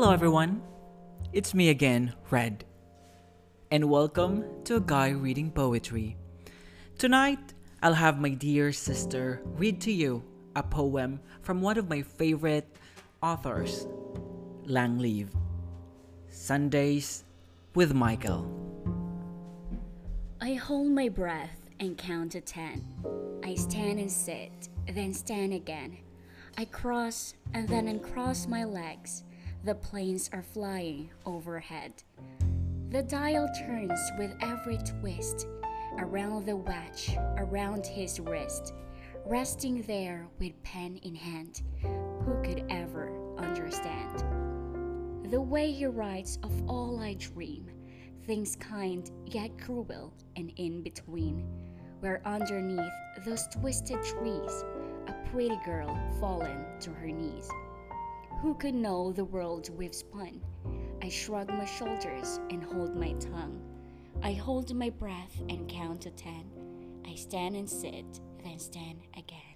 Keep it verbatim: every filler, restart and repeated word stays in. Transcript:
Hello, everyone. It's me again, Red, and welcome to a guy reading poetry. Tonight, I'll have my dear sister read to you a poem from one of my favorite authors, Langleaf. Sundays with Michael. I hold my breath and count to ten. I stand and sit, then stand again. I cross and then uncross my legs. The planes are flying overhead. The dial turns with every twist, around the watch, around his wrist, resting there with pen in hand. Who could ever understand the way he writes of all I dream, things kind yet cruel and in between, where underneath those twisted trees a pretty girl fallen to her knees. Who could know the world we've spun? I shrug my shoulders and hold my tongue. I hold my breath and count to ten. I stand and sit, then stand again.